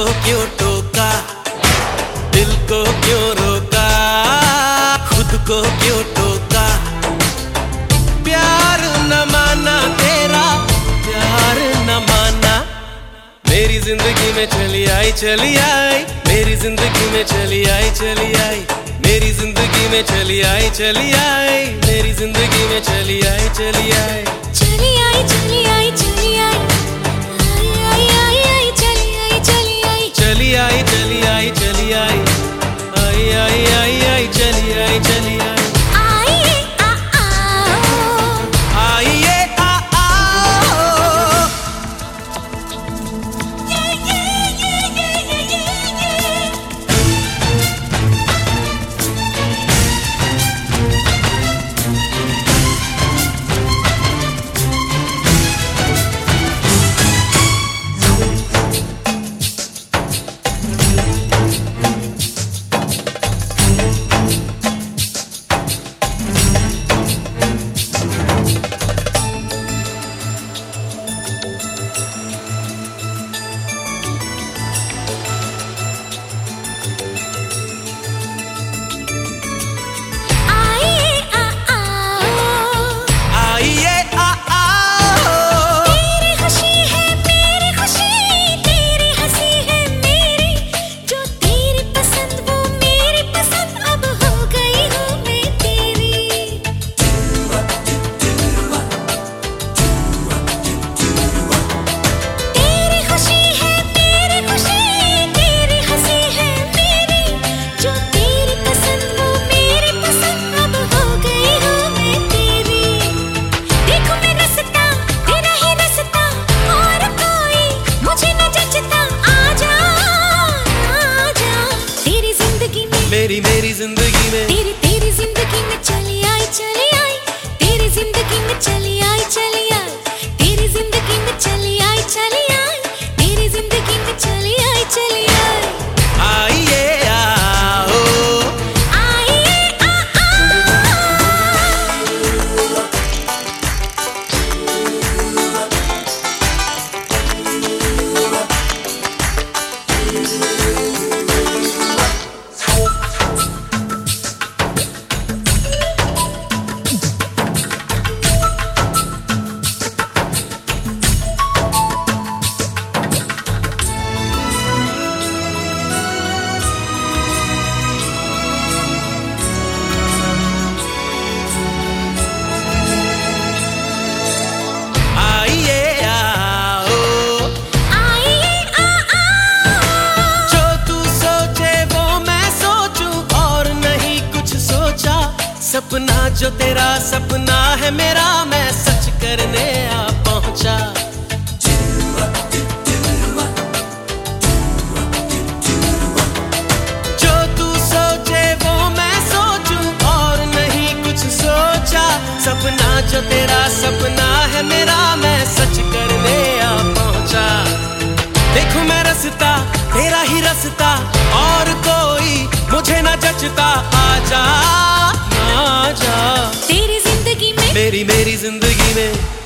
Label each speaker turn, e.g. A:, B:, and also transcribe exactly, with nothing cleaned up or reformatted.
A: क्यों टोका, दिल को क्यों रोका, खुद को क्यों टोका। प्यार न माना तेरा, प्यार न माना। मेरी जिंदगी में चली आई चली आई, मेरी जिंदगी में चली आई चली आई, मेरी जिंदगी में चली आई चली आई, मेरी जिंदगी में चली आई चली आई,
B: चली आई चली आई चली आई, आई आई आई आई चली आई चली आई,
A: चली आई चली आई चली आई, आई आई आई आई चली आई चली आई।
B: आइए आ आओ,
A: आइए आ आओ,
B: ये ये ये ये ये ये।
A: मेरी मेरी जिंदगी में,
B: तेरी तेरी जिंदगी में चली आई चली आई, तेरी जिंदगी में चली आई चली आई, तेरी जिंदगी में चली आई चली आई, तेरी जिंदगी में चली आई चली आई।
A: आइए आओ,
B: आइए आ
A: सपना जो तेरा सपना है मेरा, मैं सच करने आ पहुंचा। जो तू सोचे वो मैं सोचूं और नहीं कुछ सोचा। सपना जो तेरा सपना है मेरा, मैं सच करने आ पहुंचा। देखूं मैं रास्ता तेरा ही रास्ता, और कोई मुझे न जचता। आजा आजा
B: तेरी जिंदगी में,
A: मेरी मेरी जिंदगी में।